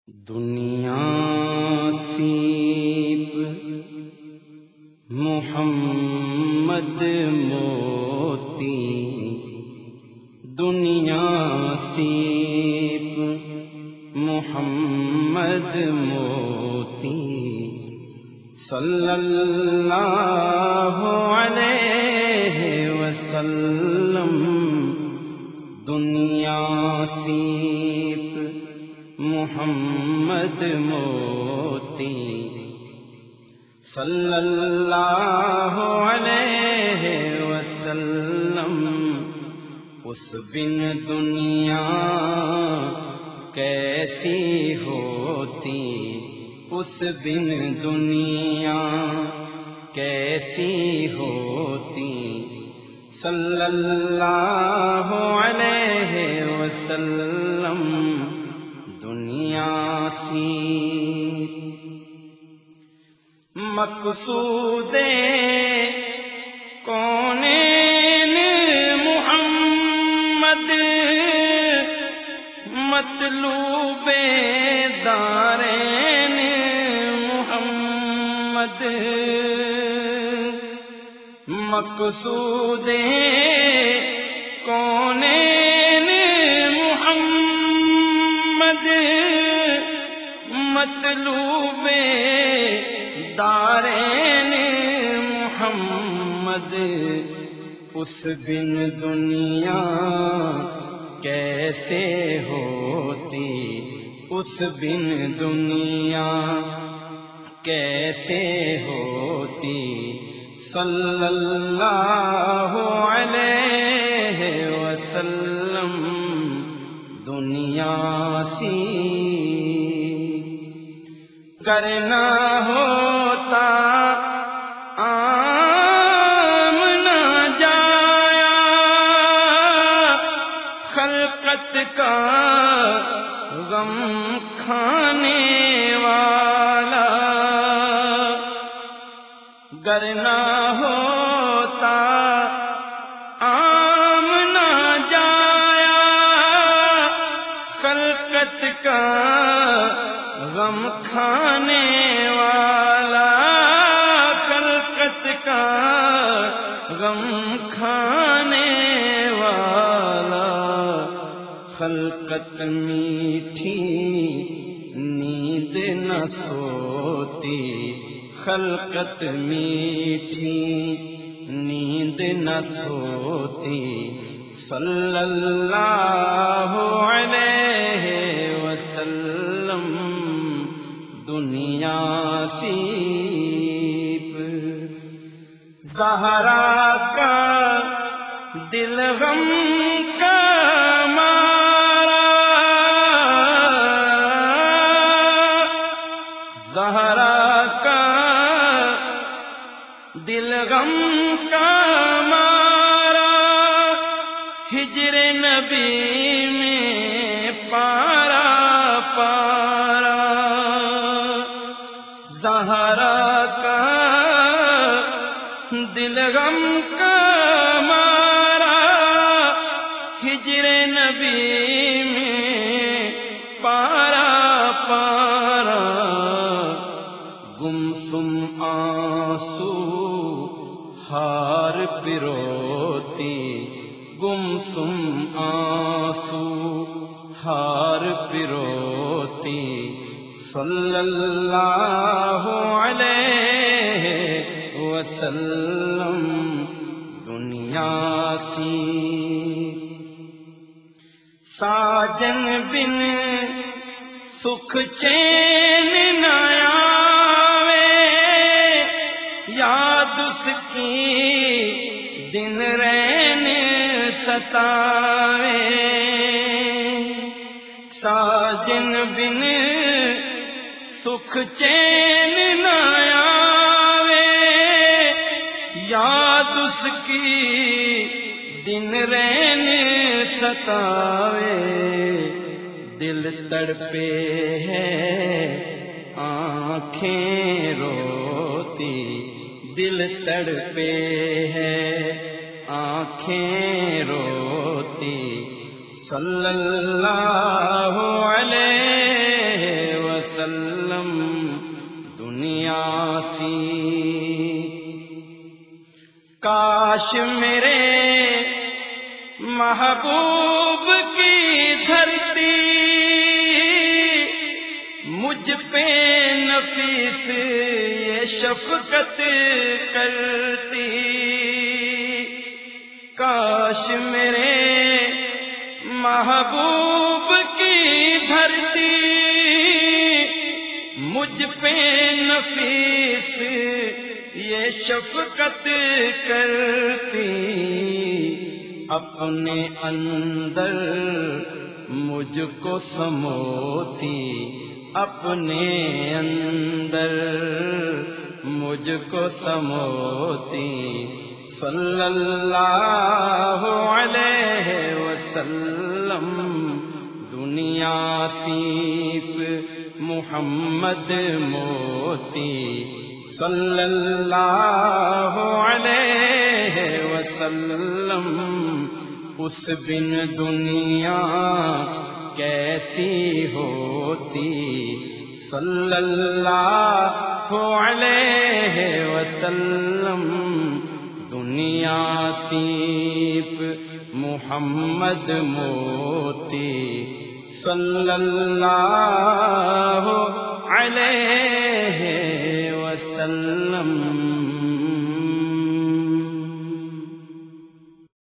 دنیا سیب محمد موتی، دنیا سیب محمد موتی، صلی اللہ علیہ وسلم. دنیا سیب محمد موتی، صلی اللہ علیہ وسلم. اس بن دنیا کیسی ہوتی، اس بن دنیا کیسی ہوتی، صلی اللہ علیہ وسلم. دنیا سی مقصود کونین محمد، مطلوب دارین محمد. مقصود کونین محمد، مطلوب دارین محمد. اس بن دنیا کیسے ہوتی، اس بن دنیا کیسے ہوتی، صلی اللہ علیہ وسلم. دنیا سی کرنا ہوتا عام نہ جایا، خلقت کا غم کھانے والا. گر نہ ہوتا عام نہ جایا، خلقت کا غم کھانے والا، خلقت کا غم کھانے والا. خلقت میٹھی نیند نہ سوتی، خلقت میٹھی نیند نہ سوتی، صلی اللہ علیہ وسلم. دنیا سیب زہرا کا دل غم کا مارا، زہرا کا دل غم کا مارا. ہجر نبی میں پارا پارا، زہرا کا دل غم کا مارا. ہجر نبی میں پارا پارا. گمسم آنسو ہار پروتی، گمسم آنسو ہار پروتی، صلی اللہ علیہ وسلم. دنیا سی ساجن بن سکھ چین نہ آوے، یاد اس کی دن رین ستاوے. ساجن بن سکھ چین نہ آوے، یاد اس کی دن رین ستاوے. دل تڑپے ہے آنکھیں روتی، دل تڑپے ہے آنکھیں روتی، صلی اللہ علیہ وسلم دنیا سی۔ کاش میرے محبوب کی دھرتی مجھ پہ نفیس یہ شفقت کرتی۔ کاش میرے محبوب کی دھرتی مجھ پہ نفیس یہ شفقت کرتی، اپنے اندر مجھ کو سموتی، اپنے اندر مجھ کو سموتی۔ صلی اللہ علیہ وسلم دنیا سیپ محمد موتی۔ صلی اللہ علیہ وسلم اس بن دنیا کیسی ہوتی۔ صلی اللہ علیہ وسلم دنیا سیپ محمد موتی۔ صلی اللہ علیہ وسلم